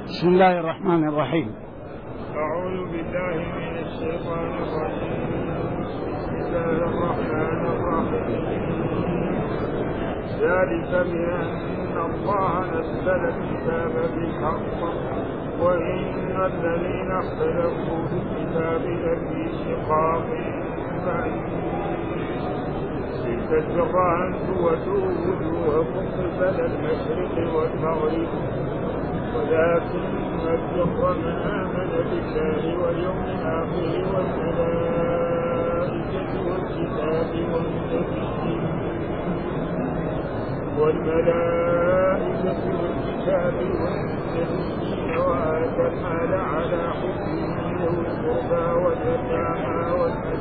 بسم الله الرحمن الرحيم. أعوذ بالله من الشيطان الرجيم. بسم الله الرحمن الرحيم. ذلك بأن الله نزل الكتاب بالحق وإن الذين اختلفوا في الكتاب لفي شقاق بعيد. تلك البر أن تولوا وجوهكم قبل المشرق والمغرب ولكن البر من آمن بالله واليوم الآخر والملائكة والكتاب والنبيين وآتى المال على حبه ذوي القربى واليتامى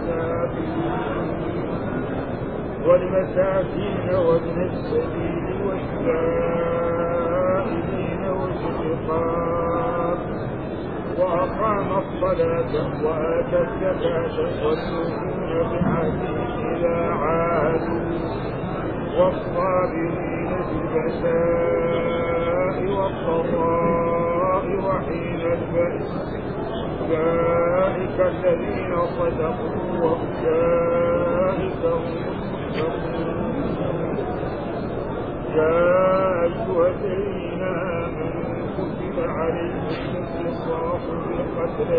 والمساكين وابن السبيل والسائلين والرقاب وأقام الصلاة وآتى الزكاة والمؤمنون بعهدهم إذا عاهدوا والصابرين في البأساء والضراء وحين البأس أولئك الذين صدقوا وأولئك هم المتقون. يا أيها الذين آمنوا كتب عليكم القصاص في القتل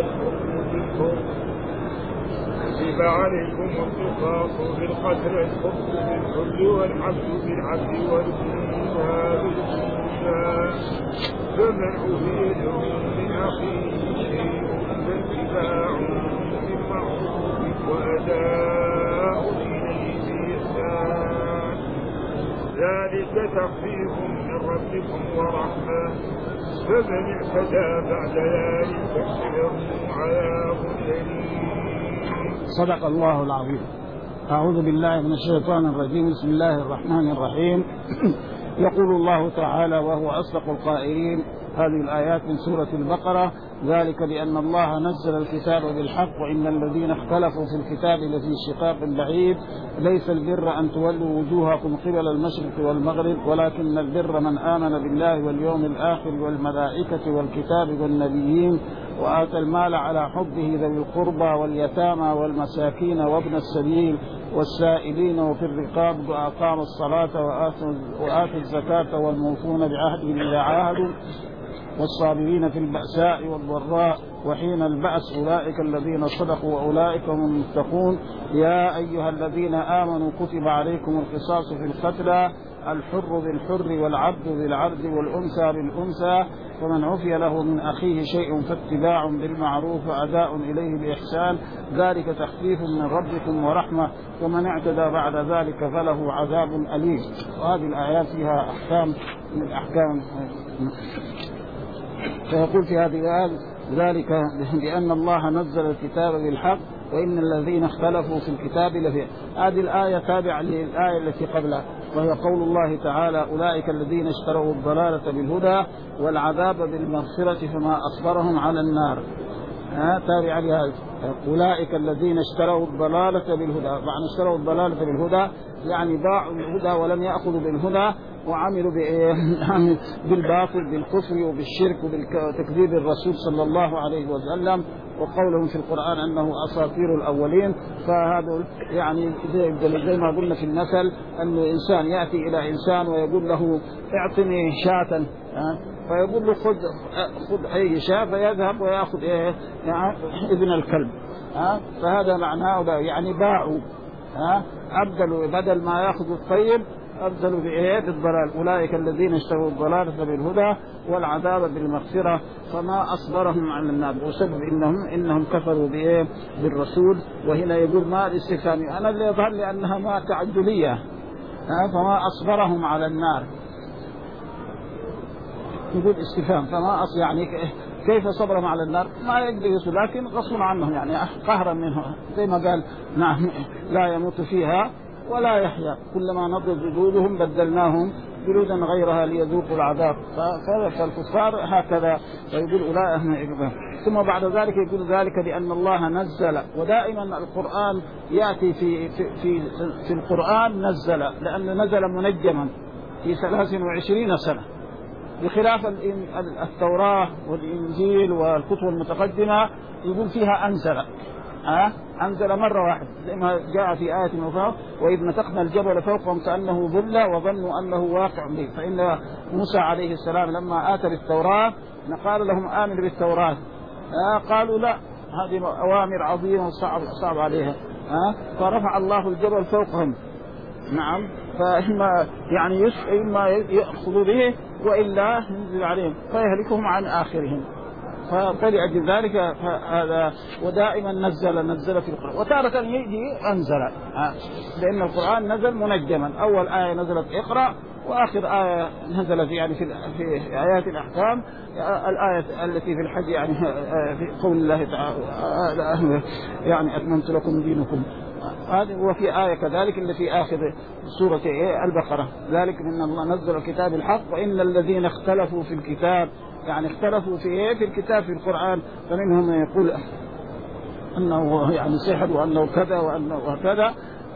الحر بالحر والعبد بالعبد والأنثى بالأنثى فمن عفي له من أخيه شيء فاتباع بالمعروف وأداء إليه بإحسان ذلك تخفيف من ربكم ورحمة فمن اعتدى بعد ذلك فله عذاب أليم. صدق الله العظيم. أعوذ بالله من الشيطان الرجيم. بسم الله الرحمن الرحيم. يقول الله تعالى وهو أصدق القائلين هذه الآيات من سورة البقرة: ذلك بأن الله نزل الكتاب بالحق وإن الذين اختلفوا في الكتاب لفي شقاق بعيد ليس البر أن تولوا وجوهكم قبل المشرق والمغرب ولكن البر من آمن بالله واليوم الآخر والملائكة والكتاب والنبيين وآتى المال على حبه ذوي القربى واليتامى والمساكين وابن السبيل والسائلين وفي الرقاب وأقام الصلاة وآتوا الزكاة والموفون بعهدهم إذا عاهدوا والصابرين في البأساء والضراء وحين البأس أولئك الذين صدقوا وأولئك هم المتقون. يا أيها الذين آمنوا كتب عليكم القصاص في القتلى الحر بالحر والعبد بالعبد والأنثى بالأنثى فمن عفي له من أخيه شيء فاتباع بالمعروف وأداء إليه بإحسان ذلك تخفيف من ربكم ورحمة ومن اعتدى بعد ذلك فله عذاب أليم. وهذه الآيات فيها أحكام من الأحكام. فيقول في هذه الآية: ذلك بأن الله نزل الكتاب بالحق وإن الذين اختلفوا في الكتاب لفي. هذه الآية تابعة للآية التي قبلها وهي قول الله تعالى: أولئك الذين اشتروا الضلالة بالهدى والعذاب بالمغفرة فما أصبرهم على النار. تابعة لهذا: أولئك الذين اشتروا الضلالة بالهدى. معنى اشتروا الضلالة بالهدى يعني باعوا الهدى ولم يأخذوا بالهدى وعملوا بالباطل بالكفر وبالشرك وبتكذيب الرسول صلى الله عليه وسلم وقولهم في القرآن أنه أساطير الأولين. فهذا يعني زي ما قلنا في المثل أن الإنسان يأتي إلى إنسان ويقول له اعطني شاة فيقول له خذ أي شاة فيذهب ويأخذ ابن الكلب. فهذا معناه يعني باعوا أبدلوا بدل ما يأخذوا الطيب أبدلوا بالضلال. أولئك الذين اشتروا الضلالة بالهدى والعذاب بالمغفرة فما أصبرهم على النار وسبب إنهم كفروا بالرسول. وهنا يقول ما الاستفهام أنا اللي يظهر لأنها ما تعجلية فما أصبرهم على النار يقول استفهام فما يعني كيف صبرهم على النار ما يقدر يصل لكن غصب عنهم يعني قهرا منهم زي ما قال نعم لا يموت فيها ولا يحيا كلما نضجت جلودهم بدلناهم جلودا غيرها ليذوقوا العذاب. فالكفار هكذا ويقول أولئك. ثم بعد ذلك يقول ذلك لأن الله نزل. ودائما القرآن يأتي في القرآن نزل لأنه نزل منجما في 23 سنة بخلاف التوراة والإنجيل والكتب المتقدمة يقول فيها أنزل مرة واحدة، زي ما جاء في آية أخرى وإذ نتقنا الجبل فوقهم كأنه ظل وظنوا أنه واقع به. فإن موسى عليه السلام لما آتى بالتوراة قال لهم آمنوا بالتوراة، قالوا لا، هذه أوامر عظيمة وصعب عليها، فرفع الله الجبل فوقهم. نعم، فإما يعني إما يأخذوا به وإلا ينزل عليهم فيهلكهم عن آخرهم. فلأجل ذلك هذا ودائما نزل في القرآن، وتارة يجي أنزل، لأن القرآن نزل منجما، أول آية نزلت اقرأ، وآخر آية نزلت يعني في آيات الأحكام الآية التي في الحج، يعني في قول الله تعالى يعني أتممت لكم دينكم. هذه وفي آية كذلك اللي في آخر سورة البقرة، ذلك إن الله نزل الكتاب الحق وإن الذين اختلفوا في الكتاب، يعني اختلفوا في الكتاب في القرآن، فمنهم من يقول أنه يعني سحر وأنه كذا وأنه كذا،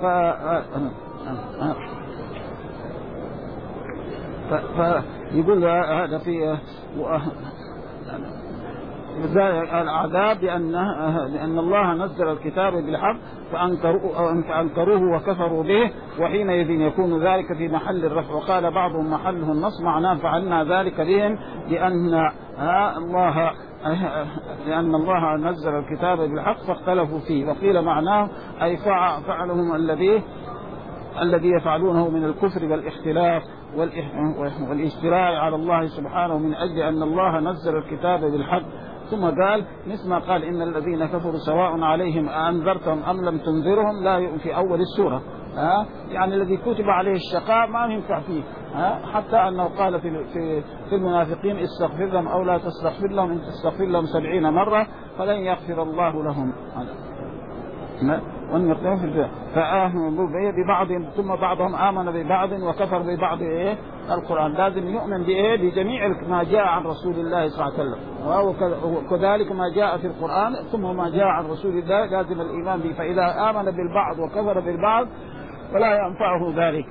فيقول هذا في العذاب لأن الله نزل الكتاب بالحق فأنكروه وكفروا به، وحينئذ يكون ذلك في محل الرفع. وقال بعضهم محله النص، معناه فعلنا ذلك بهم لأن الله نزل الكتاب بالحق فاختلفوا فيه. وقيل معناه أي فعلهم الذي يفعلونه من الكفر والاختلاف والاجتراء على الله سبحانه من أجل أن الله نزل الكتاب بالحق. ثم قال مثل ما قال إن الذين كفروا سواء عليهم أنذرتهم أم لم تنذرهم لا يؤمنون في أول السورة. يعني الذي كتب عليه الشقاء ما ينفع فيه. حتى أنه قال في المنافقين استغفر لهم أو لا تستغفر لهم إن تستغفر لهم 70 مرة فلن يغفر الله لهم. فآمنوا ببعض ثم بعضهم آمن ببعض وكفر ببعض القرآن. لازم يؤمن بجميع ما جاء عن رسول الله صلى الله عليه وسلم، وكذلك ما جاء في القرآن ثم ما جاء عن رسول الله لازم الإيمان به. فإذا آمن بالبعض وكفر بالبعض فلا ينفعه ذلك.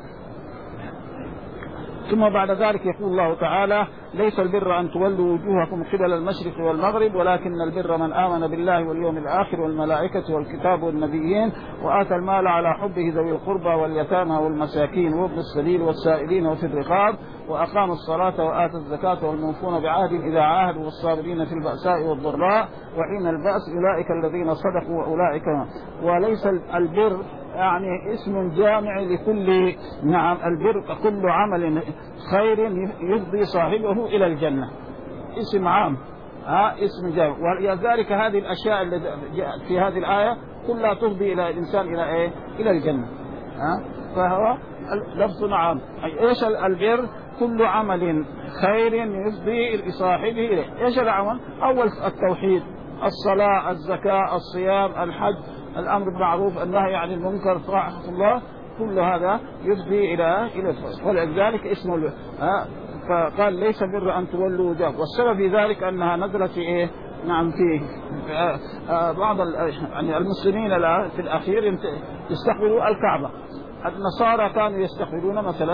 ثم بعد ذلك يقول الله تعالى ليس البر أن تولوا وجوهكم قبل المشرق والمغرب ولكن البر من آمن بالله واليوم الآخر والملائكة والكتاب والنبيين وآتى المال على حبه ذوي القربى واليتامى والمساكين وابن السبيل والسائلين وفي الرقاب وأقام الصلاة وآتى الزكاة والموفون بعهدهم إذا عاهدوا والصابرين في البأساء والضراء وحين البأس أولئك الذين صدقوا وأولئك. وليس البر يعني اسم جامع لكل البر كل عمل خير يفضي صاحبه إلى الجنة، اسم عام اسم جامع. ولذلك هذه الأشياء التي جاءت في هذه الآية كلها تفضي إلى الإنسان إلى الجنة. فهو لفظ عام. إيش البر؟ كل عمل خير يفضي لصاحبه إليه. إيش العمل؟ أول التوحيد، الصلاة، الزكاة، الصيام، الحج، الأمر بالمعروف، النهي عن المنكر، طاعة الله، كل هذا يفضي إلى ولذلك اسمه فقال ليس بر أن تولوا وجوهكم. والسبب في ذلك أنها نزلت في في بعض يعني المسلمين في الأخير يستقبلوا الكعبة. النصارى كانوا يستقبلون مثلا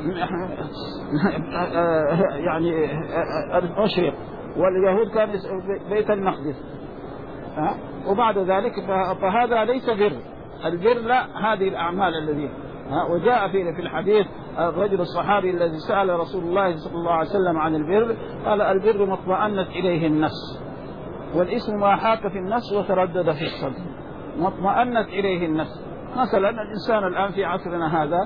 يعني المشرق، واليهود كانوا بيت المقدس. وبعد ذلك فهذا ليس بر. البر لا هذه الأعمال الذي وجاء في الحديث الرجل الصحابي الذي سأل رسول الله صلى الله عليه وسلم عن البر قال البر ما اطمأنت إليه النفس والاسم ما حاك في النفس وتردد في الصدر. ما اطمأنت إليه النفس. مثلا الإنسان الآن في عصرنا هذا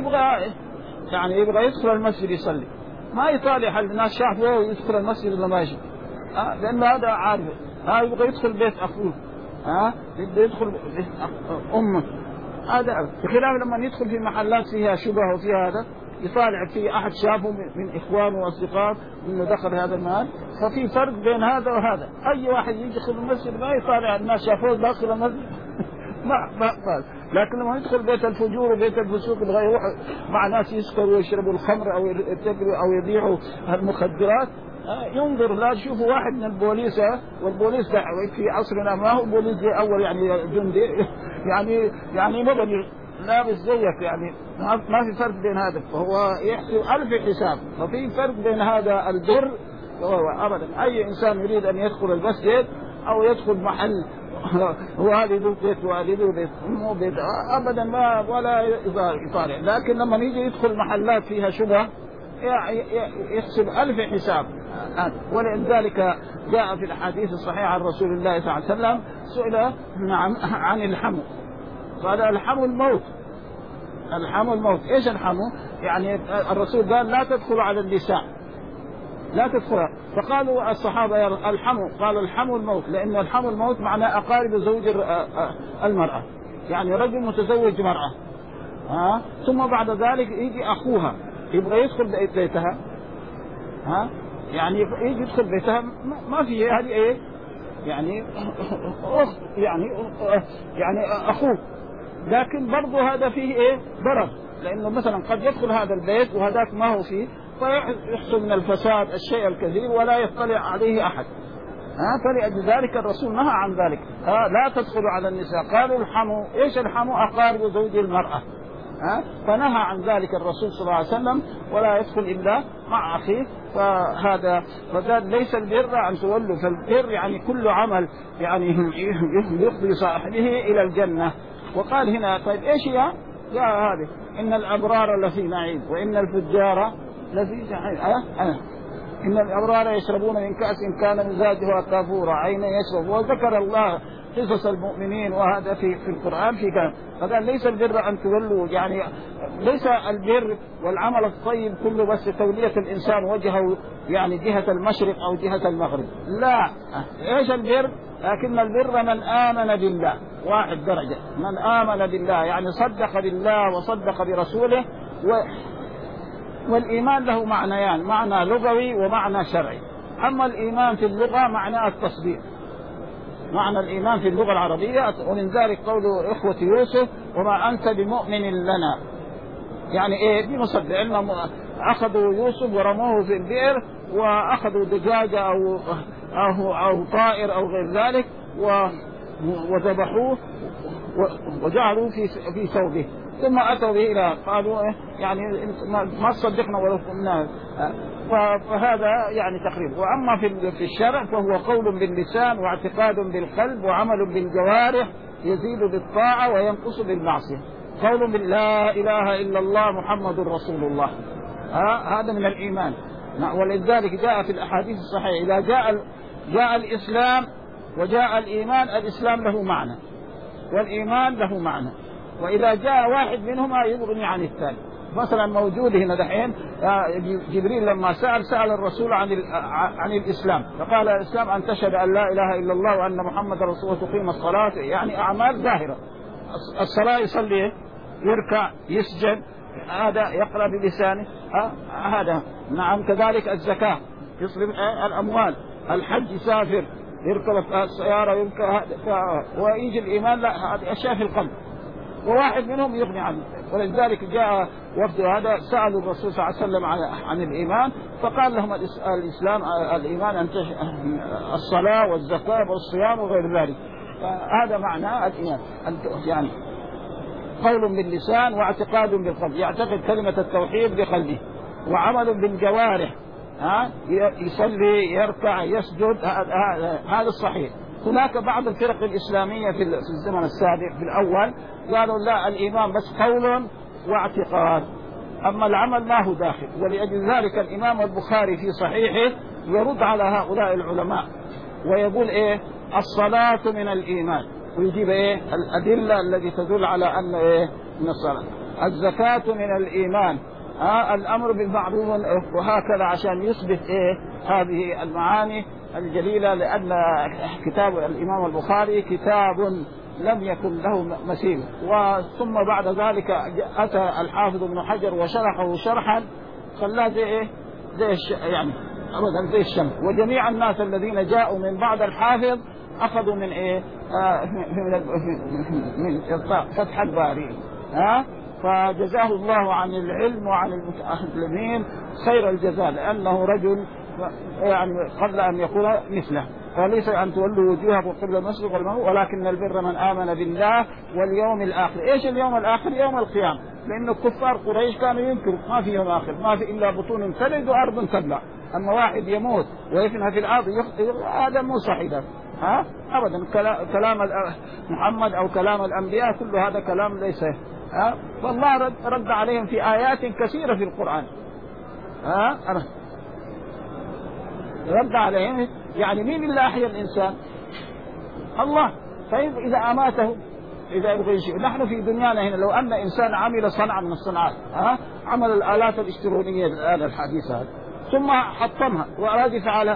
يبغى يدخل المسجد يصلي، ما يطالع هل الناس شافوا يدخل المسجد ولا ما يشوف، لأن هذا عارف. يبغى يدخل بيت أخوه، يدخل بيت أمه. هذا بخلاف لما يدخل في محلات فيها شبه وفيها هذا يطالع في أحد شافه من إخوانه وأصدقائه إنه دخل هذا المال. ففي فرق بين هذا وهذا. أي واحد يدخل المسجد ما يطالع الناس شافوه داخل المسجد ما قال. لكن لما يدخل بيت الفجور وبيت الفسوق يبغى يروح مع ناس يسكروا ويشربوا الخمر أو يتجروا أو يبيعوا المخدرات ينظر. لا تشوفوا واحد من البوليس، والبوليس في عصرنا ما هو بوليس أول يعني جندي يعني مدني، لابس زيك يعني ما في فرق بين هذا، فهو يحسب 1000 حساب. ففي فرق بين هذا البر أبدا. أي إنسان يريد أن يدخل المسجد أو يدخل محل والده بيت والده بيت أمه بيت أبدا ما ولا يطالع، لكن لما يجي يدخل محلات فيها شبهة يحسب 1000 حساب. ولذلك جاء في الحديث الصحيح عن رسول الله صلى الله عليه وسلم سئل عن الحمو، قال الحمو الموت. الحمو الموت. إيش الحمو؟ يعني الرسول قال لا تدخل على النساء، لا تدخل. فقالوا الصحابة الحمو، قال الحمو الموت، لأن الحمو الموت معناه أقارب زوج المرأة، يعني رجل متزوج مرأة ثم بعد ذلك يجي أخوها يبغى يدخل بيتها يعني يجي يدخل بيتها ما في هذه إيه يعني أخت يعني أخوه، لكن برضو هذا فيه إيه ضرر، لأنه مثلا قد يدخل هذا البيت وهذاك ما هو فيه فيحصل من الفساد الشيء الكثير ولا يطلع عليه أحد. فلأجل ذلك الرسول نهى عن ذلك. لا تدخلوا على النساء. قالوا الحمو. إيش الحمو؟ أقارب زوج المرأة. فنهى عن ذلك الرسول صلى الله عليه وسلم ولا يدخل إلا مع أخيه. فهذا ليس البر أن تولوا، فالبر يعني كل عمل يعني يفضي صاحبه إلى الجنة. وقال هنا طيب إيش هي؟ يا هذه إن الأبرار لفي نعيم وإن الفجار لفي جحيم. إن الأبرار يشربون من كأس كان مزاجها كافورا عينا يشرب. وذكر الله قصص المؤمنين وهذا في القرآن في كلام. فقال ليس البر أن تولوا، يعني ليس البر والعمل الطيب كله بس تولية الإنسان وجهه يعني جهة المشرق أو جهة المغرب، لا. إيش البر؟ لكن البر من آمن بالله، واحد درجة، من آمن بالله يعني صدق بالله وصدق برسوله. والإيمان له معنيان، معنى لغوي ومعنى شرعي. أما الإيمان في اللغة معناه التصديق، معنى الإيمان في اللغة العربية. ومن ذلك قول إخوة يوسف وما أنت بمؤمن لنا، يعني إيه بمصدق. إنهم أخذوا يوسف ورموه في البئر وأخذوا دجاجة أو طائر أو غير ذلك وذبحوه وجعلوا في ثوبه ثم أتوا به إلى قالوا يعني ما تصدقنا ولو كنا. فهذا يعني تقريب. وأما في الشرع فهو قول باللسان واعتقاد بالقلب وعمل بالجوارح يزيد بالطاعة وينقص بالمعصية. قول باللا إله إلا الله محمد رسول الله، هذا من الإيمان. ولذلك جاء في الأحاديث الصحيحة إذا جاء الإسلام وجاء الإيمان، الإسلام له معنى والإيمان له معنى، وإذا جاء واحد منهما يغني عن الثاني. مثلا موجود هنا دحين جبريل لما سأل الرسول عن الإسلام، فقال الإسلام أن تشهد أن لا إله إلا الله وأن محمد رسول الله وتقيم الصلاة، يعني أعمال ظاهرة. الصلاة يصلي يركع يسجد، هذا يقرأ بلسانه، هذا نعم. كذلك الزكاة يصرف الأموال، الحج يسافر يركب السيارة يركب، ويجي الإيمان لا، هذه أشياء في القلب، وواحد منهم يغني عنه. ولذلك جاء وفد هذا سألوا الرسول صلى الله عليه وسلم عن الإيمان، فقال لهم الإسلام الإيمان أن الصلاة والزكاة والصيام وغير ذلك. هذا معنى الإيمان، يعني قول باللسان واعتقاد بالقلب، يعتقد كلمة التوحيد بقلبه، وعمل بالجوارح، يصلي يركع يسجد، هذا الصحيح. هناك بعض الفرق الإسلامية في الزمن السابق في الأول قالوا لا، الإيمان بس قول واعتقاد، أما العمل ما هو داخل. ولأجل ذلك الإمام البخاري في صحيحه يرد على هؤلاء العلماء ويقول إيه؟ الصلاة من الإيمان، ويجيب إيه؟ الأدلة التي تدل على أن إيه؟ من الصلاة. الزكاة من الإيمان، الأمر بالمعروف، وهكذا عشان يثبت إيه؟ هذه المعاني الجليلة. لأن كتاب الإمام البخاري كتاب لم يكن له مثيل. وثم بعد ذلك أتى الحافظ ابن حجر وشرحه شرحا خلاه زي إيه؟ يعني أبدا زي الشمس. وجميع الناس الذين جاءوا من بعد الحافظ أخذوا من إيه؟ من فتح الباري. فجزاه الله عن العلم وعن المتعلمين خير الجزاء، لأنه رجل يعني قبل أن يكون مثله. وليس أن تولوا وجوهكم قبل المشرق والمغرب ولكن البر من آمن بالله واليوم الآخر. إيش اليوم الآخر؟ يوم القيامة، لأن كفار قريش كانوا ينكروا ما في يوم آخر، ما في إلا بطون تلد وأرض تبلع. أما واحد يموت ويفنى في الأرض هذا مو صحيح أبدا. كلام محمد أو كلام الأنبياء كل هذا كلام ليس فالله رد عليهم في آيات كثيرة في القرآن رد عليهم. يعني مين اللي أحيا الإنسان؟ الله. طيب إذا أماته إذا يبغى شيء. نحن في دنيانا هنا لو أن إنسان عمل صنعة من الصناعات عمل الآلات الإلكترونية الآن الحديثة هذه ثم حطمها وأراد يفعلها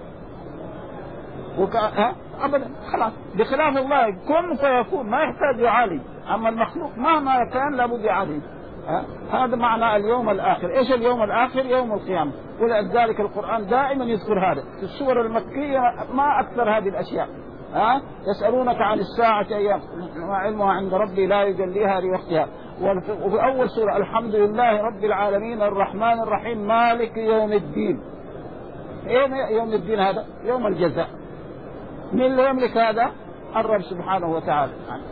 أبدا خلاص. بخلاف الله كن فيكون ما يحتاج يعالج. أما المخلوق مهما كان لابد يعالج. هذا معنى اليوم الآخر. إيش اليوم الآخر؟ يوم القيامة. ولذلك القرآن دائما يذكر هذا في السور المكية ما أكثر هذه الأشياء. يسألونك عن الساعة أيام ما علمها عند ربي لا يجليها لوقتها. وفي أول سورة الحمد لله رب العالمين الرحمن الرحيم مالك يوم الدين. إيه يوم الدين هذا؟ يوم الجزاء. من اللي يملك هذا؟ الرب سبحانه وتعالى.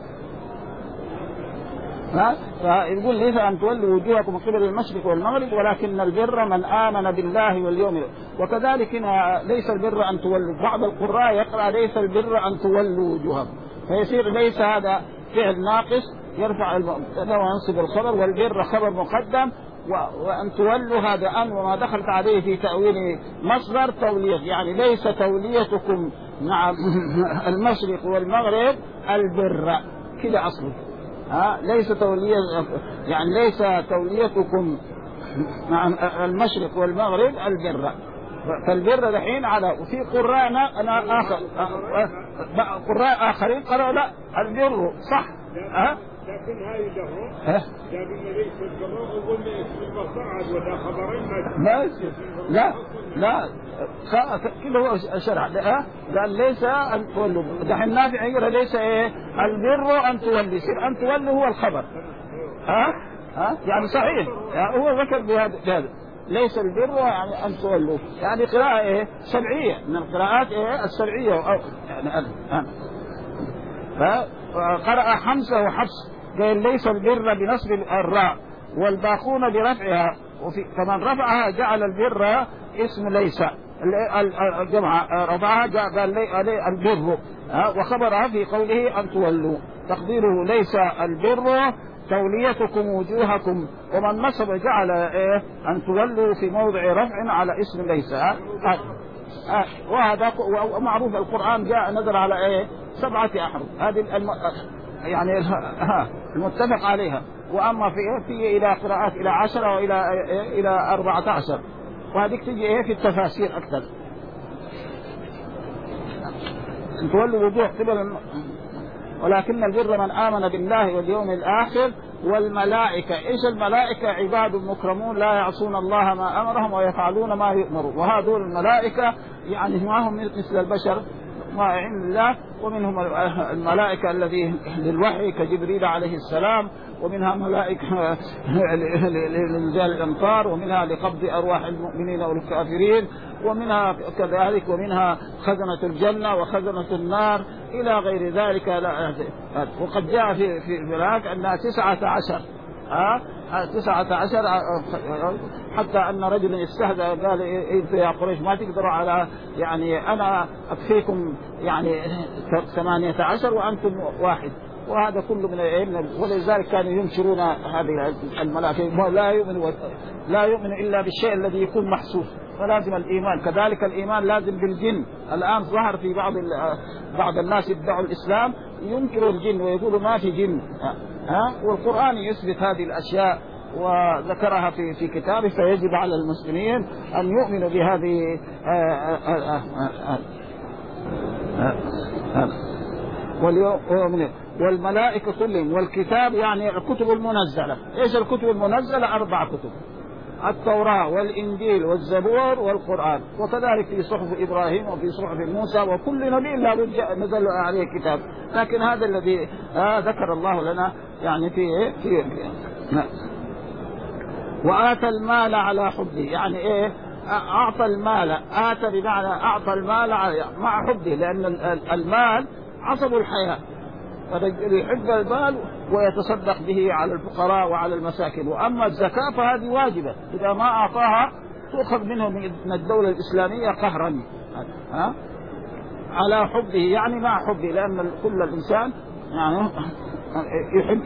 فيقول ليس أن تولوا وجوهكم قبل المشرق والمغرب ولكن البر من آمن بالله واليوم. وكذلك ليس البر أن تولوا. بعض القراء يقرأ ليس البر أن تولوا وجوهكم فيصير ليس هذا فعل ناقص يرفع المبتدا وينصب الخبر والبر خبر مقدم وأن تولوا هذا أن وما دخلت عليه في تأويل مصدر تولية. يعني ليس توليتكم مع المشرق والمغرب البر كده أصله ليس تولية. يعني ليس توليتكم مع المشرق والمغرب البر. فالبر دحين على وفي قراءنا أنا آخر قراء آخرين قالوا لا البر صح لكن هاي له لكن ليس البر وقلنا اسم المصعد ولا خبرين لا كله هو شرع قال ليس أن تولوا. دحين نافع يقرأ ليس البر أن تولي سر أن تولوا هو الخبر يعني صحيح هو ذكر بهذا ليس البر يعني أن تولوا. يعني قراءة سبعية من القراءات السبعية يعني فقرأ حمزة وحفص قال ليس البر بنصب الراء والباقون برفعها فمن رفعها جعل البر اسم ليس الجمع رفعها قال البر وخبرها في قوله أن تولوا تقديره ليس البر توليتكم وجوهكم ومن نصب جعل أن تولوا في موضع رفع على اسم ليس وهذا معروف. القرآن جاء نزل على 7 أحرف هذه يعني المتفق عليها. وأما في إلى قراءات إلى 10 وإلى 14 وهذه تجي في التفاسير أكثر. تولوا وجوه قبل ولكن البر من آمن بالله واليوم الآخر والملائكة. إيش الملائكة؟ عباد مكرمون لا يعصون الله ما أمرهم ويفعلون ما يؤمرون. وهذول الملائكة يعني ما هم مثل البشر ما علم الله. ومنهم الملائكة الذي للوحي كجبريل عليه السلام ومنها ملائكة لرجال الأمطار ومنها لقبض أرواح المؤمنين والكافرين ومنها كذلك ومنها خزنة الجنة وخزنة النار إلى غير ذلك. وقد جاء في الآيات أنها 19 حتى أن رجل استهزأ قال يا قريش ما تقدروا على يعني أنا أكفيكم يعني 18 وأنتم واحد. وهذا كله من ولذلك كانوا ينشرون هذه الملائكة لا يؤمن إلا بالشيء الذي يكون محسوس فلازم الإيمان. كذلك الإيمان لازم بالجن. الآن ظهر في بعض الناس يدعوا الإسلام ينكروا الجن ويقولوا ما في جن والقرآن يثبت هذه الأشياء وذكرها في كتابه. فيجب على المسلمين أن يؤمنوا بهذه والملائكة كلهم والكتاب يعني الكتب المنزلة. إيش الكتب المنزلة؟ 4 كتب: التوراة والإنجيل والزبور والقرآن. وكذلك في صحف إبراهيم وفي صحف موسى وكل نبي لا نزل عليه كتاب. لكن هذا الذي ذكر الله لنا يعني في وآتى المال على حبه. يعني أعطى المال، آتى بمعنى أعطى المال مع حبه، لأن المال عصب الحياة، يحب المال ويتصدق به على الفقراء وعلى المساكين. وأما الزكاة فهذه واجبة، إذا ما أعطاها تؤخذ منه من الدولة الإسلامية قهرا على حبه، يعني مع حبه، لأن كل الإنسان يعني يحب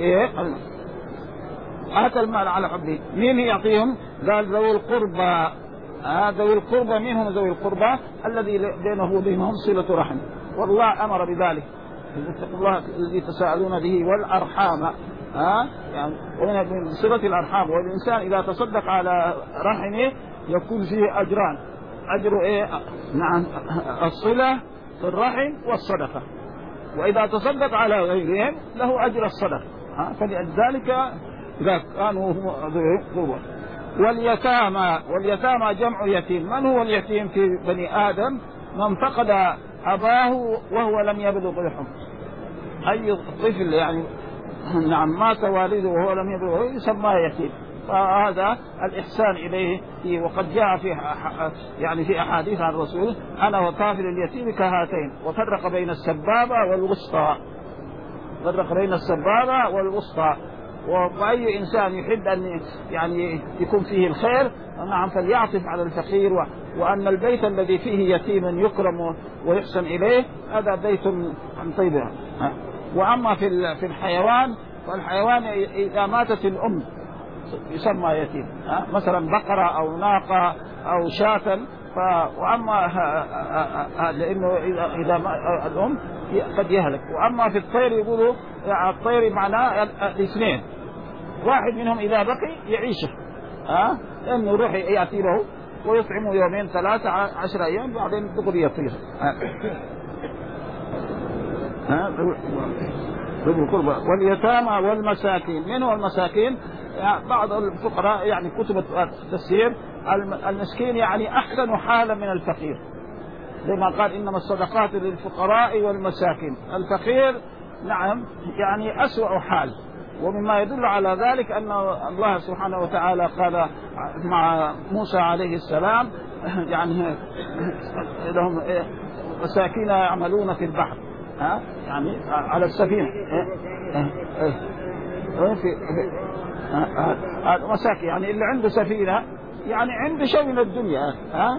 آتى المال على حبه. مين يعطيهم؟ قال ذوي القربى. ذوي القربى منهم ذوي القربى الذي بينه وبينهم صلة رحم، والله أمر بذلك، اتقوا الله الذي تساءلون به والأرحام. يعني من صلة الأرحام، والإنسان إذا تصدق على رحمه يكون فيه أجران، أجر نعم الصلة في الرحم والصدقة، وإذا تصدق على غيرهم له أجر الصدقة. فلذلك إذا كانوا هم واليتامى جمع يتيم. من هو اليتيم في بني آدم؟ من فقد أباه وهو لم يبلغ الحلم. أي طفل يعني نعم مات والده وهو لم يبلغ يسمى يتيم، فهذا الإحسان إليه. وقد جاء في أحاديث عن الرسول: أنا وكافل اليتيم كهاتين، وفرق بين السبابة والوسطى. فرق بين السبابة والوسطى. وأي إنسان يحب أن يعني يكون فيه الخير نعم فليعطف على الفقير، وأن البيت الذي فيه يتيم يكرم ويحسن إليه هذا بيت طيب. وأما في الحيوان، فالحيوان إذا ماتت الأم يسمى يتيم، مثلا بقرة أو ناقة أو شاة. وأما لأنه إذا الأم قد يهلك. وأما في الطير يقولوا الطير معناه الاثنين، واحد منهم إذا بقي يعيشه، لأنه يروح يأتي له ويطعمه يومين 3 10 أيام بعدين دغري يطير. واليتامى والمساكين. من هو المساكين؟ يعني بعض الفقراء يعني كتب التفسير المسكين يعني أحسن حالا من الفقير، زي ما قال إنما الصدقات للفقراء والمساكين. الفقير نعم يعني أسوأ حال. ومما يدل على ذلك أن الله سبحانه وتعالى قال مع موسى عليه السلام يعني لهم مساكين يعملون في البحر، يعني على السفينة مساكين، يعني اللي عنده سفينة يعني عنده شيء من الدنيا،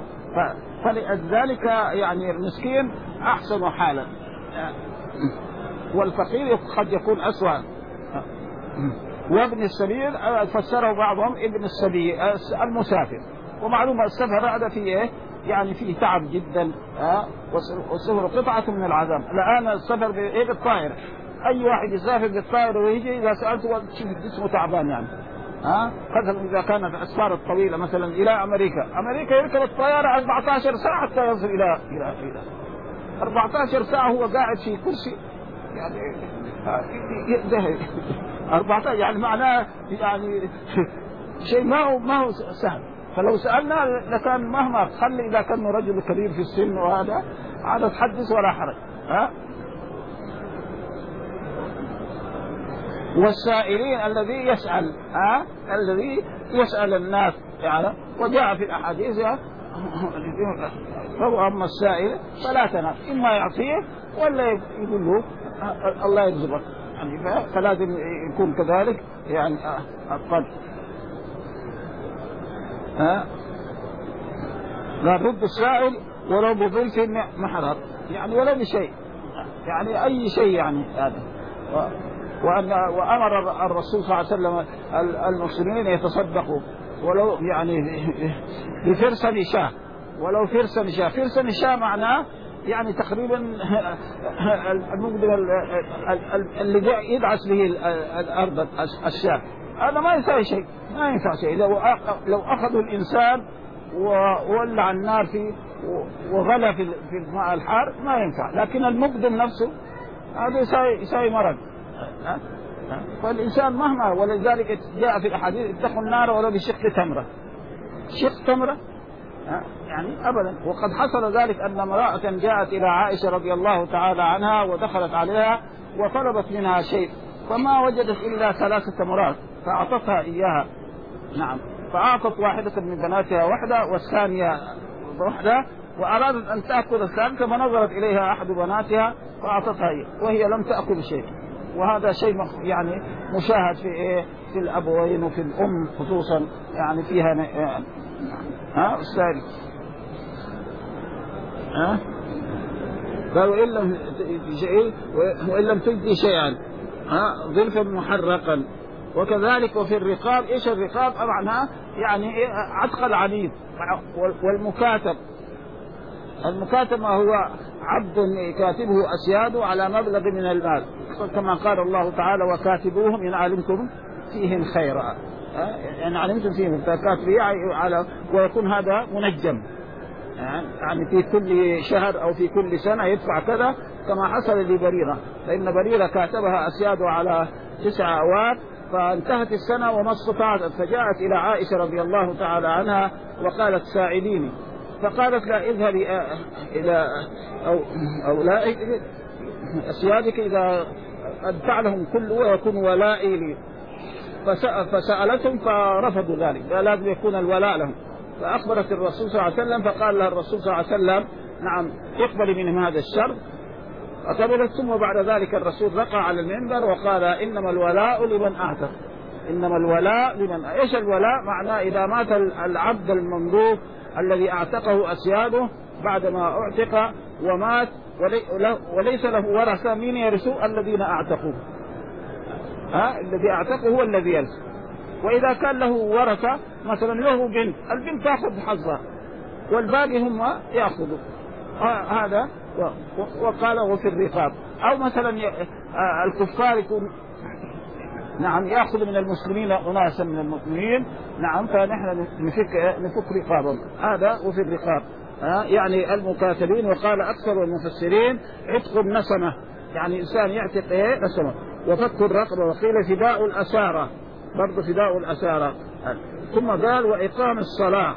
فلذلك يعني المسكين أحسن حالا، والفقير قد يكون أسوأ. وابن السبيل فسره بعضهم ابن السبيل المسافر. ومعلومة السفر هذا فيه يعني فيه تعب جدا، والسفر قطعة من العذاب. الآن السفر بالطائرة، أي واحد يسافر بالطائرة ويجي إذا سألته تشوف جسمه تعبان يعني. خاصة إذا كانت أسفار طويلة مثلا إلى أمريكا يركب الطيارة 14 ساعة حتى يصل إلى 14 ساعة هو قاعد في كرسي يعني 14 يعني معناه يعني شيء ما هو سهل. فلو سألنا لكان مهما خلي إذا كان رجل كبير في السن وهذا عاد تحدث ولا حرج. والسائلين الذي يسأل الذي يسأل الناس يعني. وجاء في الأحاديث فهو أما السائل فلا تنام، إما يعطيه ولا يقول له الله يرزقك يعني، فلازم يكون كذلك يعني. قد لا رد السائل ولو بظلف محرر يعني ولا بشيء يعني أي شيء يعني هذا. وأمر الرسول صلى الله عليه وسلم المسلمين يتصدقوا ولو يعني بفرسن شاة، ولو فرسن شاة. فرسن شاة معناه يعني تقريبا المقدم اللي يدعس به الأرض الشاة، هذا ما يساوي شيء، ما ينفع شيء. لو أخذوا الإنسان وولع النار فيه وغلى في الماء الحار ما ينفع، لكن المقدم نفسه هذا يساوي مرض. فالإنسان مهما، ولذلك جاء في الأحاديث اتقوا النار ولو بشق تمرة. شق تمرة يعني أبدا. وقد حصل ذلك أن امرأة جاءت إلى عائشة رضي الله تعالى عنها ودخلت عليها وطلبت منها شيء فما وجدت إلا 3 تمرات فأعطتها إياها. نعم فأعطت واحدة من بناتها واحدة والثانية واحدة، وأرادت أن تأكل الثالثة فنظرت إليها أحد بناتها فأعطتها وهي لم تأكل شيء. وهذا شيء يعني مشاهد في الأبوين وفي الأم خصوصا، يعني فيها الثالث قال وإن لم تجدي شيئا ظلفا محرقا. وكذلك وفي الرقاب، ايش الرقاب؟ طبعا يعني عتق العبيد. والمكاتب، المكاتب ما هو عبد كاتبه أسياده على مبلغ من المال، كما قال الله تعالى وكاتبوهم إن علمتم فيهم خيرا، إن علمتم فيهم فكاتبه على، ويكون هذا منجم، يعني في كل شهر أو في كل سنة يدفع كذا، كما حصل لبريرة، فإن بريرة كاتبها أسياده على 9 أواق فانتهت السنة وما استطاعت، فجاءت إلى عائشة رضي الله تعالى عنها وقالت ساعديني، فقالت لا اذهبي إلى أو لا أسيادك إذا أدفع لهم كله ويكون ولائي لي. فسألتهم فرفضوا ذلك، لازم يكون الولاء لهم. فأخبرت الرسول صلى الله عليه وسلم، فقال لها الرسول صلى الله عليه وسلم نعم اقبلي منهم هذا الشر. فقبلت. ثم بعد ذلك الرسول رقى على المنبر وقال إنما الولاء لمن أعتق، إنما الولاء لمن. إيش الولاء؟ معناه إذا مات العبد المملوك الذي أعتقه أسياده بعدما أعتق ومات وليس له ورثة، مين يرثوا؟ الذين أعتقوه. الذي أعتقه هو الذي يرث. وإذا كان له ورثة مثلا له بنت، البنت تأخذ حظها والباقي هم يأخذوا هذا. وقال وفي الرقاب، أو مثلا الكفار يكون نعم يأخذ من المسلمين أناسا من المؤمنين، نعم فنحن نفك رقابهم، هذا وفي الرقاب يعني المكاتبين. وقال أكثر المفسرين عتق النسمة، يعني إنسان يعتق نسمة، وفك الرقبة، وقيل فداء الأسارة، برضو فداء الأسارة. ثم قال وإقام الصلاة.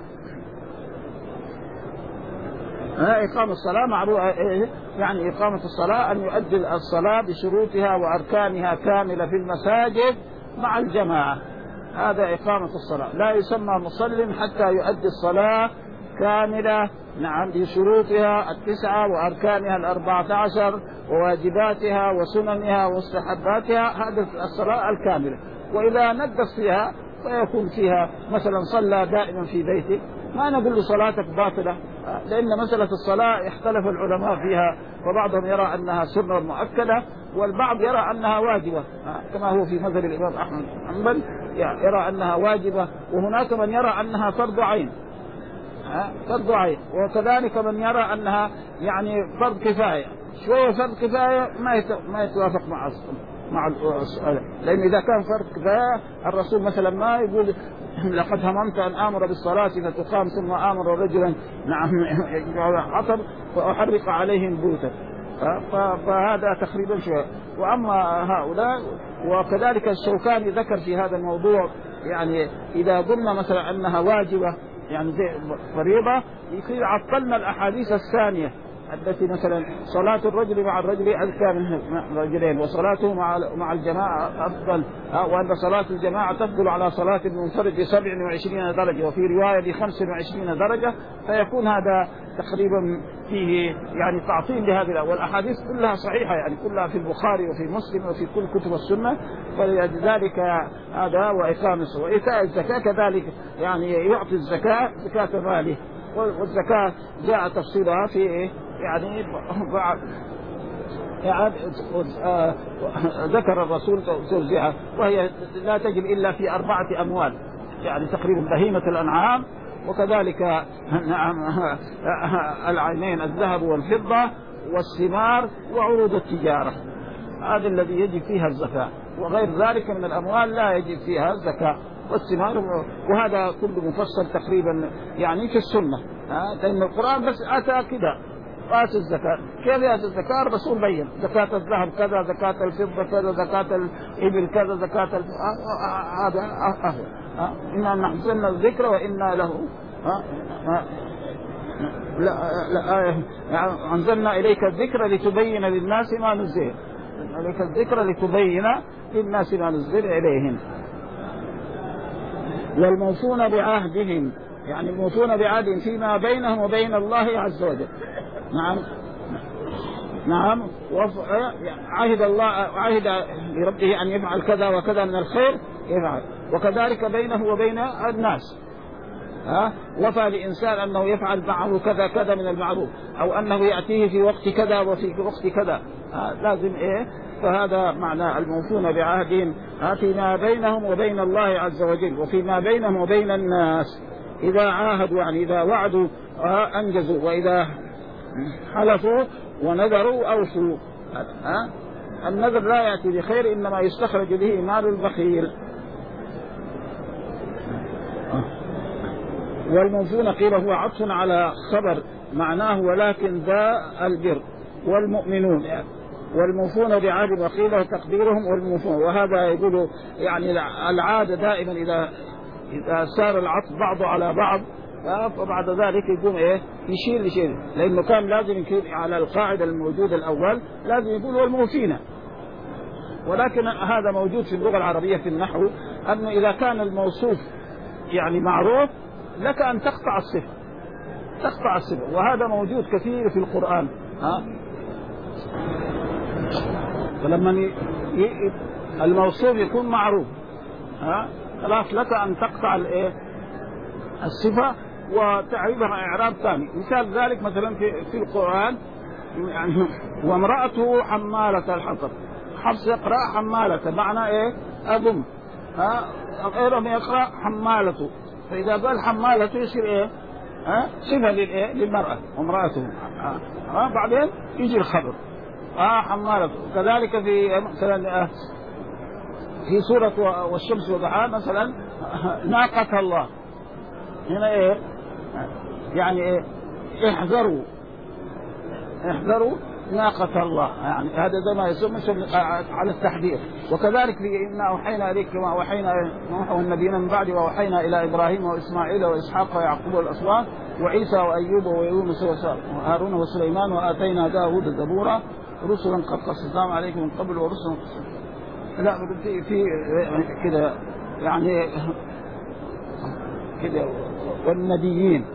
إقام الصلاة معروف، يعني إقامة الصلاة أن يؤدي الصلاة بشروطها وأركانها كاملة في المساجد مع الجماعة، هذا إقامة الصلاة. لا يسمى مصل حتى يؤدي الصلاة كاملة نعم بشروطها 9 وأركانها 14 وواجباتها وسننها ومستحباتها، هذا الصلاة الكاملة. وإذا نقص فيها فيكون فيها مثلا صلى دائما في بيته، ما نقول له صلاتك باطلة، لأن مسألة الصلاة اختلف العلماء فيها، وبعضهم يرى أنها سنة مؤكدة والبعض يرى أنها واجبة، كما هو في مذهب الإمام أحمد بن حنبل يرى أنها واجبة، وهناك من يرى أنها فرض عين، فرض عين، وكذلك من يرى أنها يعني فرض كفاية. شوية فرض كفاية ما يتوافق مع السؤال، لأن إذا كان فرض كفاية الرسول مثلا ما يقول لقد هممت أن آمر بالصلاة فتقام ثم آمر رجلا نعم عطب فأحرق عليهم بيوتا، فهذا تقريبا شوية. وأما هؤلاء، وكذلك الشوكاني ذكر في هذا الموضوع، يعني إذا قلنا مثلا أنها واجبة يعني زي فريضة، يصير عطلنا الأحاديث الثانية التي مثلا صلاة الرجل مع الرجل أزكى من الرجلين، وصلاته مع الجماعة أفضل، وأن صلاة الجماعة تفضل على صلاة المنفرد ب27 درجة، وفي رواية ب25 درجة، فيكون هذا تقريبا فيه يعني تعطيل لهذه. والأحاديث كلها صحيحة، يعني كلها في البخاري وفي مسلم وفي كل كتب السنة، فلذلك هذا. وإقام الصلاة وإيتاء الزكاة كذلك، يعني يعطي الزكاة زكاة ماله، والزكاة جاء تفصيلها في يعني ذكر الرسول توزيعها، وهي لا تجب إلا في 4 أموال، يعني تقريبا بهيمة الأنعام، وكذلك نعم العينين الذهب والفضة والثمار وعروض التجارة، هذا الذي يجب فيها الزكاة، وغير ذلك من الأموال لا يجب فيها الزكاة والثمار. وهذا كله مفصل تقريبا يعني في السنة، لأن القرآن بس أتى كذا قاس الزكاة. كيف يأتي الزكاة؟ الرسول بين زكاة الذهب كذا، زكاة الفضة كذا، زكاة الإبل كذا، زكاة هذا إنا نحسن الذكر وإنا له أنزلنا إليك الذكر لتبين للناس ما نزل، إليك الذكر لتبين للناس ما نزل إليهم. والموفون بعهدهم، يعني الموفون بعهدهم فيما بينهم وبين الله عز وجل. نعم عهد الله، عهد لربه أن يفعل كذا وكذا من الخير يفعل، وكذلك بينه وبين الناس. وفى لإنسان أنه يفعل معه كذا كذا من المعروف، أو أنه يأتيه في وقت كذا وفي وقت كذا، لازم فهذا معنى الموفون بعهدهم فيما بينهم وبين الله عز وجل، وفيما بينهم وبين الناس. إذا عاهدوا يعني إذا وعدوا أنجزوا، وإذا حلفوا ونذروا أوفوا. النذر لا يأتي بخير، إنما يستخرج به مال البخيل. والموفون قيل هو عطف على خبر معناه ولكن ذا البر، والمؤمنون يعني. والموفون بعهد وقيل تقديرهم والموفون، وهذا يقول يعني العادة دائما إذا سار العطف بعضه على بعض فبعد ذلك يقوم يشير لشيء، لأنه كان لازم يكون على القاعدة الموجودة الأول لازم يقول والموفين. ولكن هذا موجود في اللغة العربية في النحو، أنه إذا كان الموصوف يعني معروف لك أن تقطع الصفة، وهذا موجود كثير في القرآن. فلما الموصوف يكون معروف خلاص لك أن تقطع الصفة وتعريبها إعراب ثاني. مثال ذلك مثلا في القرآن يعني وامرأته حمالة الحطب، حفص يقرأ حمالة معنى أضم، غيرهم يقرأ حمالته، فإذا قال حمالته يصير صفة للمرأة وامرأته، بعدين يجي الخبر حمالته. كذلك في مثلا في سورة والشمس وضحاها مثلا ناقة الله، هنا يعني احذروا ناقة الله، يعني هذا زي ما يسمى على التحذير. وكذلك في إنا أوحينا إليك كما أوحينا والنبيين من بعد وأوحينا إلى إبراهيم وإسماعيل وإسحاق ويعقوب والأسباط وعيسى وأيوب ويونس وهارون وسليمان وآتينا داود زبورا رسلا قد قصصناهم عليكم من قبل ورسلا لا في كده يعني كده والنبيين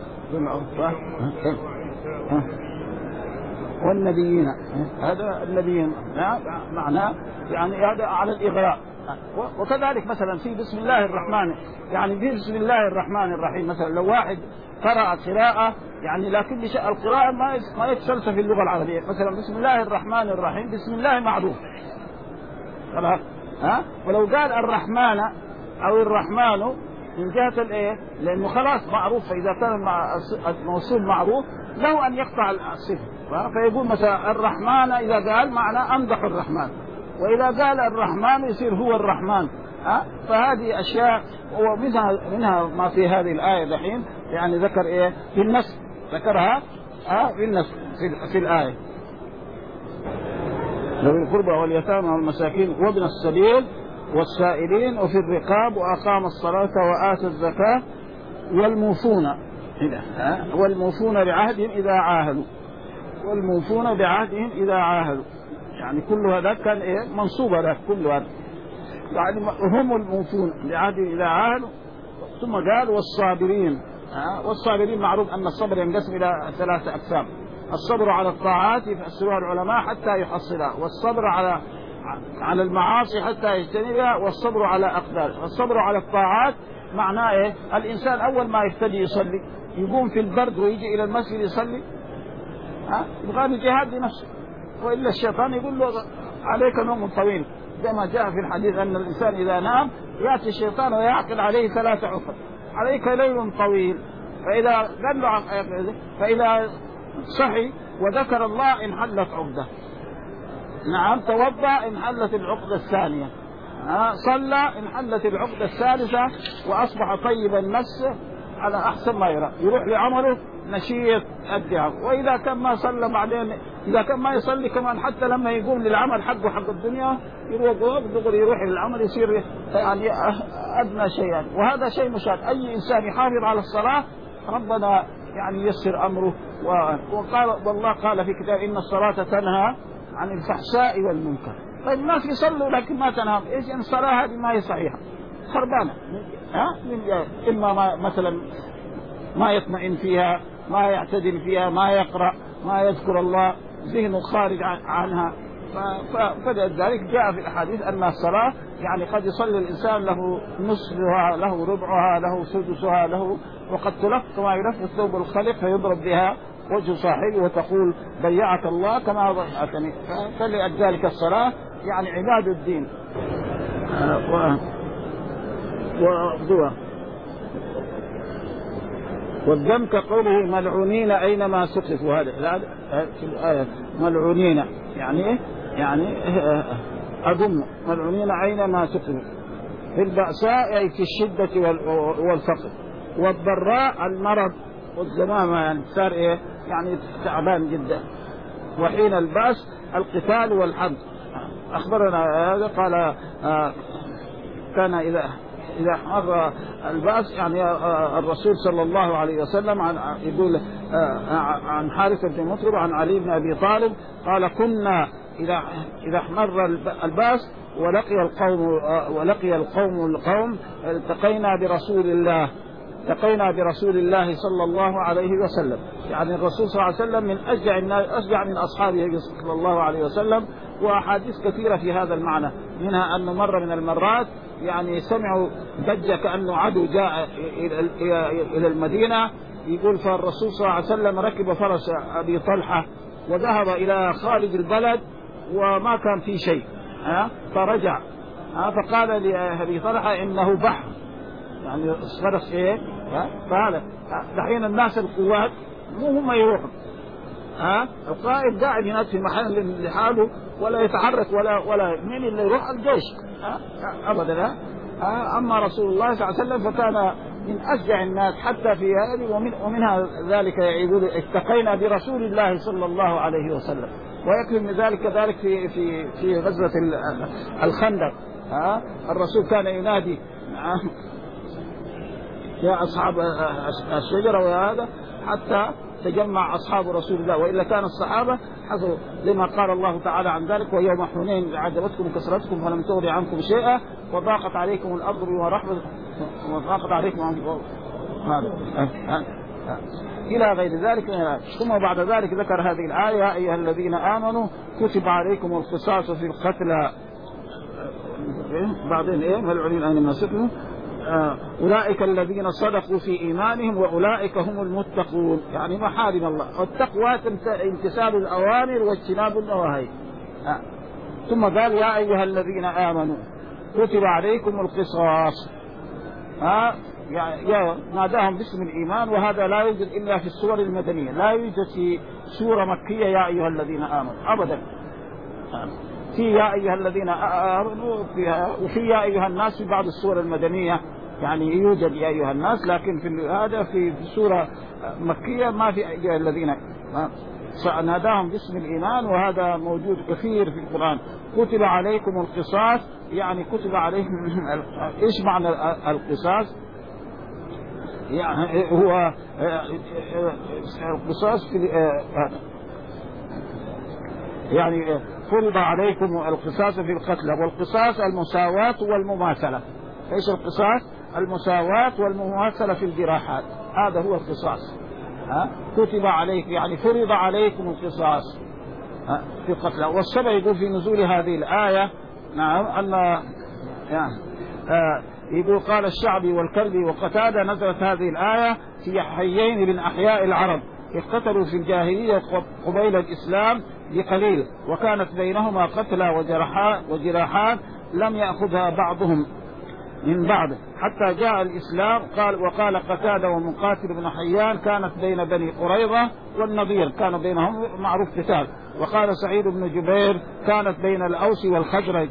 والنبيين، هذا النبيين معناه يعني هذا على الإغراء. وكذلك مثلا في بسم الله الرحمن، يعني في بسم الله الرحمن الرحيم مثلا لو واحد قرأ قراءة يعني لكن القراءة ما يتسلسل في اللغة العربية، مثلا بسم الله الرحمن الرحيم بسم الله معروف خلاص ولو قال الرحمن أو الرحمن من جهة لأنه خلاص معروف، فإذا كان الموصول معروف له أن يقطع الصفة، فيقول مثلا الرحمن إذا قال معنى أمدح الرحمن، وإذا قال الرحمن يصير هو الرحمن. فهذه أشياء ومنها ما في هذه الآية دحين يعني ذكر في النص ذكرها في النص في الآية ذوي القربى واليتامى والمساكين وابن السبيل والسائلين وفي الرقاب وأقام الصلاة وآتى الزكاة والموفون بعهدهم إذا عاهدوا، والموفون بعهدهم إذا عاهدوا، يعني كل هذا كان منصوب هذا كل هذا يعني هم الموفون بعهدهم إذا عاهدوا. ثم قال والصابرين معروف أن الصبر ينقسم إلى 3 أقسام: الصبر على الطاعات يفسرها العلماء حتى يحصلها، والصبر على المعاصي حتى يجتنبها، والصبر على أقدار. الصبر على الطاعات معناه الإنسان أول ما يبتدي يصلي يقوم في البرد ويجي إلى المسجد يصلي يبغى الجهاد لنفسه، وإلا الشيطان يقول له عليك نوم طويل، زي ما جاء في الحديث أن الإنسان إذا نام يأتي الشيطان ويعقد عليه 3 عقد: عليك ليل طويل، فإذا قال له فإذا صحي وذكر الله انحلت عقده، نعم توضأ انحلت العقدة الثانية، صلى انحلت العقدة الثالثة، وأصبح طيب النفس على أحسن ما يرى، يروح لعمله نشيط الدعاء. وإذا كان ما صلى بعدين إذا كان ما يصلي كمان حتى لما يقوم للعمل حقه حق الدنيا يروح للعمل يصير يعني أدنى شيئا، وهذا شيء مشاهد. أي إنسان يحافظ على الصلاة ربنا يعني يسر أمره. وقال والله قال في كتاب إن الصلاة تنهى عن الفحشاء والمنكر. طيب الناس يصلوا لكن ما تنهى، إيش الصلاة هذه ما هي صحيحة، خربانة إما مثلا ما يطمئن فيها، ما يعتدل فيها، ما يقرأ، ما يذكر الله، ذهنه خارج عنها. فلذلك جاء في الأحاديث أن الصلاة يعني قد يصلي الإنسان له نصفها، له ربعها، له سدسها، له وقد تلف كما يلف ثوب الخلق فيضرب بها وجه صاحبه وتقول ضيعك الله كما ضيعتني. فلذلك الصلاة يعني عباد الدين والذم كقوله ملعونين أينما سقفوا. هذا في الآية ملعونين يعني أذم ملعونين أينما سقفوا في البأساء أي في الشدة والفقر، والضراء المرض والزمامة يعني صار يعني تعبان جدا، وحين البأس القتال والحرب. أخبرنا هذا قال كان إذا حضر البأس يعني الرسول صلى الله عليه وسلم يقول عن حارثة بن مطرب عن علي بن أبي طالب قال كنا إذا احمر البأس ولقي القوم التقينا برسول الله صلى الله عليه وسلم. يعني الرسول صلى الله عليه وسلم من أشجع من أصحابه صلى الله عليه وسلم، وأحاديث كثيرة في هذا المعنى، منها أنه مرة من المرات يعني سمعوا ضجة كأنه عدو جاء إلى المدينة، يقول فالرسول صلى الله عليه وسلم ركب فرس أبي طلحة وذهب إلى خارج البلد وما كان في شيء فرجع فقال لأبي طلحة إنه بحر، يعني فرس فهذا دحين الناس القوات مو هم يروحوا القائد قاعد هناك في محل لحاله ولا يتحرك ولا مين اللي يروح الجيش أبدا. أما رسول الله صلى الله عليه وسلم فكان من أشجع الناس حتى في هذه، ومنها ذلك يقول اتقينا برسول الله صلى الله عليه وسلم. ويكفي من ذلك كذلك في غزوة الخندق الرسول كان ينادي يا أصحاب الشجرة وهذا حتى تجمع أصحاب رسول الله، وإلا كان الصحابة حصلوا لما قال الله تعالى عن ذلك ويوم حنين عجبتكم كثرتكم فلم تغني عنكم شيئا وضاقت عليكم الأرض بما رحبت وضاقت عليكم إلى غير ذلك. ثم بعد ذلك ذكر هذه الآية يا أيها الذين آمنوا كتب عليكم القصاص في القتلى بعدين ملعونين أينما سقفوا أولئك الذين صدقوا في إيمانهم وأولئك هم المتقون، يعني محارم الله. والتقوى امتثال الأوامر واجتناب النواهي. ثم قال يا أيها الذين آمنوا كتب عليكم القصاص ناداهم باسم الإيمان، وهذا لا يوجد إلا في السور المدنية، لا يوجد في سورة مكية يا أيها الذين آمنوا أبدا. في يا أيها الذين آمنوا فيها، وفي يا أيها الناس في بعض السور المدنية يعني يوجد يا أيها الناس، لكن في هذا في سورة مكية ما في أيها الذين ناداهم باسم الإيمان، وهذا موجود كثير في القرآن. كتب عليكم القصاص يعني كتب عليكم إيش معنى القصاص؟ يعني هو القصاص في يعني فرض عليكم القصاص في القتلى، والقصاص المساواة والمماثلة. ايش القصاص؟ المساواة والمماثلة في الجراحات، هذا هو القصاص. كتب عليك يعني فرض عليكم القصاص في القتلى. والسبب يقول في نزول هذه الآية نعم أن يقول قال الشعبي والكلبي وقتادة نزلت هذه الآية في حيين من أحياء العرب اقتتلوا في الجاهلية قبيل الإسلام بقليل، وكانت بينهما قتلى وجراحات لم يأخذها بعضهم من بعض حتى جاء الإسلام. وقال قتادة ومقاتل بن حيان كانت بين بني قريظة والنضير، كان بينهم معروف قتال. وقال سعيد بن جبير كانت بين الأوس والخزرج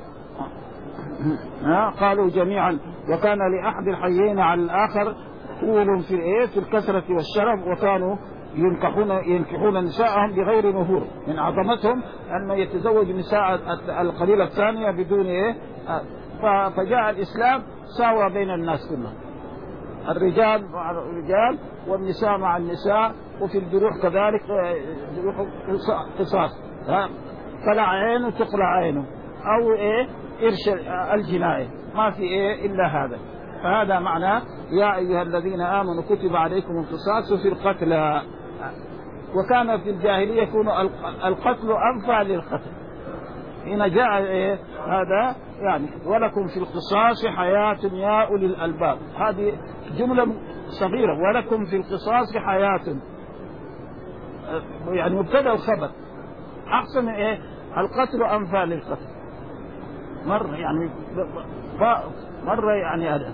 قالوا جميعا. وكان لأحد الحيين على الآخر طول في الكثرة والشرف، وكانوا ينكحون نساءهم بغير نفور، من عظمتهم أن يتزوج نساء القبيلة الثانية بدون فجاء الإسلام ساوى بين الناس كلهم، الرجال مع الرجال والنساء مع النساء، وفي الجروح كذلك جروح قصاص، فلا عينه تقلع عينه، أو إيه إرش الجناية، ما في إيه إلا هذا. فهذا معنى يا أيها الذين آمنوا كتب عليكم القصاص في القتلى. وكان في الجاهلية يكون القتل أنفع للقتل. هنا جاء إيه هذا يعني ولكم في القصاص حياة يا أولي الألباب. هذه جملة صغيرة، ولكم في القصاص حياة، يعني مبتدأ وخبر. أحسن إيه القتل أنفع للقتل مرة، يعني مرة يعني هذا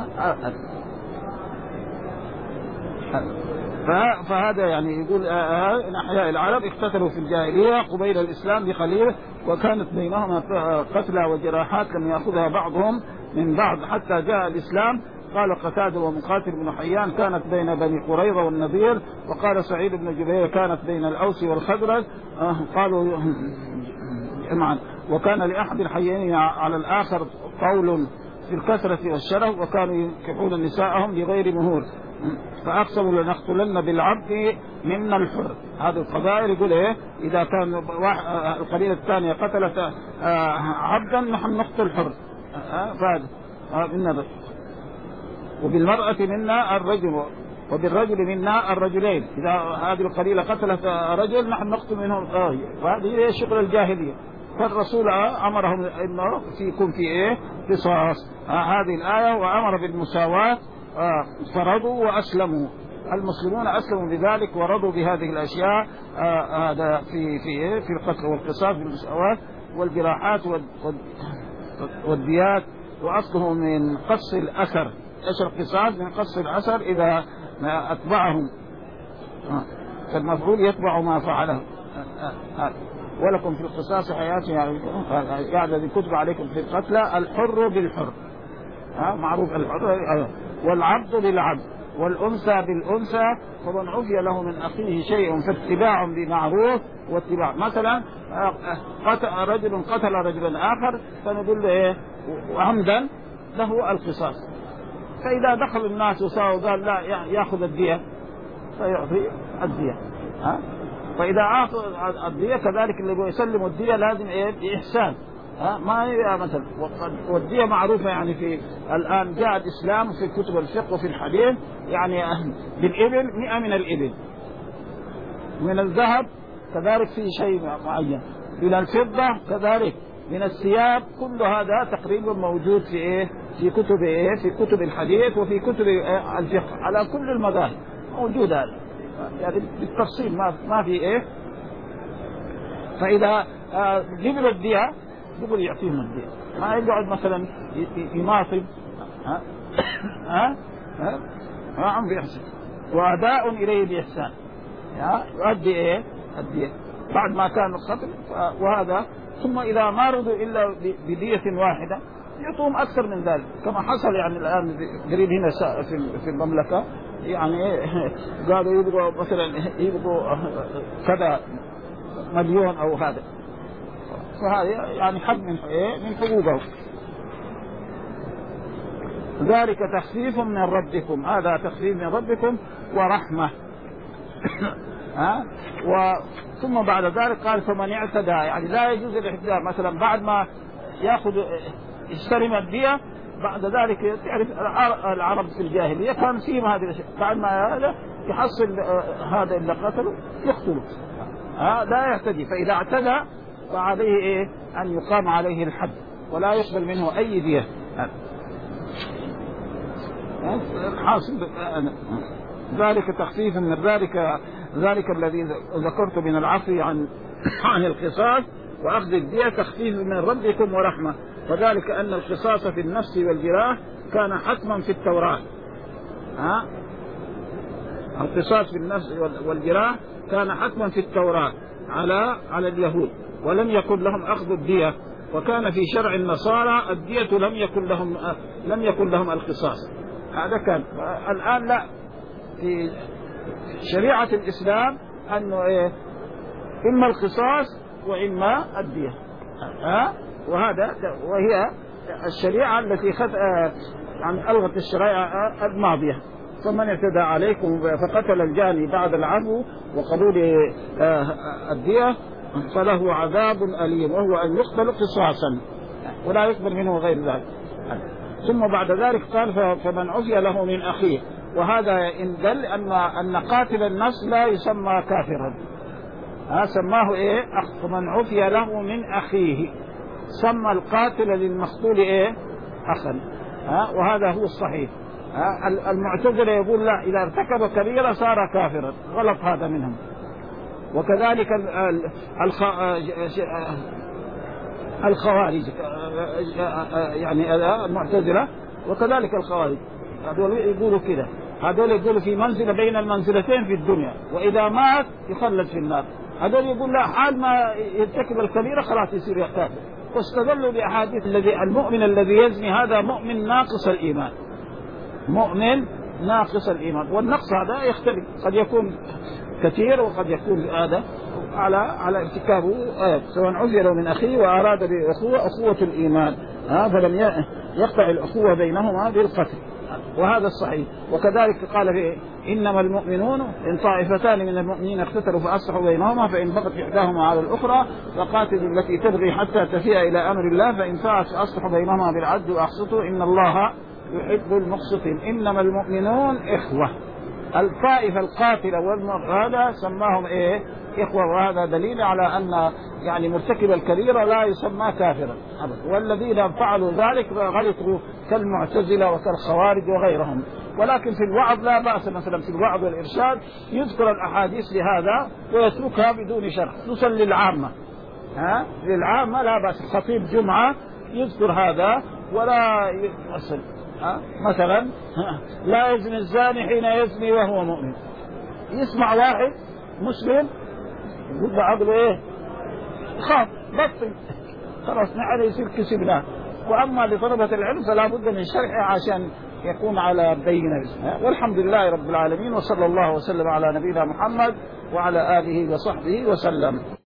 فهذا يعني يقول إن أحياء العرب اقتتلوا في الجاهلية قبيل الإسلام بقليل، وكانت بينهما قتلى وجراحات لم يأخذها بعضهم من بعض حتى جاء الإسلام. قال قتادة ومقاتل بن حيان كانت بين بني قريظة والنضير. وقال سعيد بن جبير كانت بين الأوس والخزرج. قالوا معا وكان لأحد الحيين على الآخر قول في الكثرة والشرف، وكانوا ينكحون نساءهم بغير مهور، فأقسموا لنقتلن بالعبد منا الحر. هذه القبائل يقول إيه إذا كان القبيلة الثانية قتلت عبدا نحن نقتل الحر. فهذا وبالمرأة منا الرجل وبالرجل منا الرجلين. إذا هذه القبيلة قتلت رجل نحن نقتل منهم. وهذه هي شغل الجاهلية. فالرسول أمرهم إنه يكون في إيه قصاص. هذه الآية وأمر بالمساواة فرضوا وأسلموا. المسلمون أسلموا بذلك ورضوا بهذه الأشياء. هذا في القتل والقصاص بالمساواة والجراحات والديات. وأصله من قص الأثر. إيش القصاص؟ من قص الأثر إذا أتبعهم فالمفعول يتبع ما فعله. ولكم في القصاص حياة يعني الذي كتب عليكم في القتلى الحر بالحر. معروف الحر. والعبد بالعبد والأنثى بالأنثى. فمن عفي له من أخيه شيء فاتباع بمعروف واتباع. مثلا رجل قتل رجلا آخر فنقول له إيه عمدا له القصاص. فإذا دخل الناس وساووا قال لا يأخذ الدية فيعطي الدية. فإذا أخذ الدية كذلك اللي يسلم الدية لازم إيه بإحسان. ما هي مثلا والدية معروفة يعني في الآن جاء الإسلام في كتب الفقه وفي الحديث يعني بالإبل 100 من الإبل. من الذهب كذلك في شيء معين. من الفضة كذلك. من الثياب. كل هذا تقريبا موجود في إيه في كتب إيه في كتب الحديث وفي كتب الفقه على كل المذاهب موجود هذا يعني بالتفصيل ما في إيه. فإذا جبل الدية يقول يعطيهم الدية. ما يقعد مثلا يناصب عم بيحسن. وأداء إليه بإحسان يؤدي إيه الدية بعد ما كان القتل. وهذا ثم إذا ما رضوا إلا بدية واحدة يعطوهم أكثر من ذلك كما حصل يعني الآن قريب هنا في المملكة. يعني قالوا يبغوا مثلا يبغوا كذا مليون أو هذا. فهذا يعني حق من حقوقه. ذلك تخفيف من ربكم. هذا تخفيف من ربكم ورحمة. ثم بعد ذلك قال فمن اعتدى يعني لا يجوز الاعتداء. مثلا بعد ما يأخذ يستلم الدية بعد ذلك تعرف العرب في الجاهلية كان فيهم هذه الأشياء. بعد ما هذا يحصل هذا اللي قتله يقتله. لا يعتدي. فإذا اعتدى فعليه إيه أن يقام عليه الحد ولا يقبل منه أي دية. حاصل ذلك تخفيف من ذلك الذي ذكرت من العفو عن القصاص وأخذ الدية تخفيف من ربكم ورحمة. وذلك أن القصاص في النفس والجراح كان حتما في التوراة. القصاص في النفس والجراح كان حتما في التوراة على اليهود ولم يكن لهم أخذ الدية. وكان في شرع النصارى الدية لم يكن لهم القصاص. هذا كان. الآن لا في شريعة الإسلام أنه إيه إما القصاص وإما الدية. وهي الشريعة التي يعني ألغت الشرائع الماضية. فمن اعتدى عليكم فقتل الجاني بعد العفو وقبول الدية فله عذاب أليم وهو أن يقتل قصاصا ولا يقبل منه غير ذلك. ثم بعد ذلك قال فمن عفي له من أخيه، وهذا إن دل أن قاتل النفس لا يسمى كافرا، سماه إيه أخ. فمن عفي له من أخيه سمى القاتل للمقتول إيه أخا، وهذا هو الصحيح. المعتزلة يقول لا، إذا ارتكب كبيرة صار كافرا، غلط هذا منهم. وكذلك الخوارج يعني المعتزلة وكذلك الخوارج هذول يقولوا كده، هذول يقولوا في منزلة بين المنزلتين في الدنيا، وإذا مات يخلد في النار. هذول يقول لا، حال ما يرتكب الكبيرة خلاص يصير كافر. واستدلوا بأحاديث المؤمن الذي يزني هذا مؤمن ناقص الإيمان، مؤمن ناقص الإيمان. والنقص هذا يختلف، قد يكون كثير وقد يكون هذا على ارتكابه سواء عفي له من أخيه وأراد بأخوة أخوة الإيمان، فلم يقطع الأخوة بينهما بالقتل، وهذا الصحيح. وكذلك قال في إنما المؤمنون إن طائفتان من المؤمنين اقتتلوا فأصلحوا بينهما فإن بغت إحداهما على الأخرى فقاتلوا التي تبغي حتى تفيء إلى أمر الله فإن فاءت فأصلحوا بينهما بالعدل وأقسطوا إن الله يحب المقسطين. إنما المؤمنون إخوة. الطائفة القاتلة هذا سماهم إيه إخوة، وهذا دليل على أن يعني مرتكب الكبيرة لا يسمى كافرا أبدا. والذين فعلوا ذلك غلطوا كالمعتزلة وكالخوارج وغيرهم. ولكن في الوعظ لا بأس، مثلا في الوعظ والإرشاد يذكر الأحاديث لهذا ويتركها بدون شرح، خصوصا للعامة. للعامة لا بأس، خطيب جمعة يذكر هذا ولا يوصل. مثلا لا يزني الزاني حين يزني وهو مؤمن. يسمع واحد مسلم يقول بعضه ايه خاف بطل، خلاص نحن يصير كسبناه. واما لطلبة العلم فلا بد من شرحه عشان يكون على بينة. والحمد لله رب العالمين، وصلى الله وسلم على نبينا محمد وعلى آله وصحبه وسلم.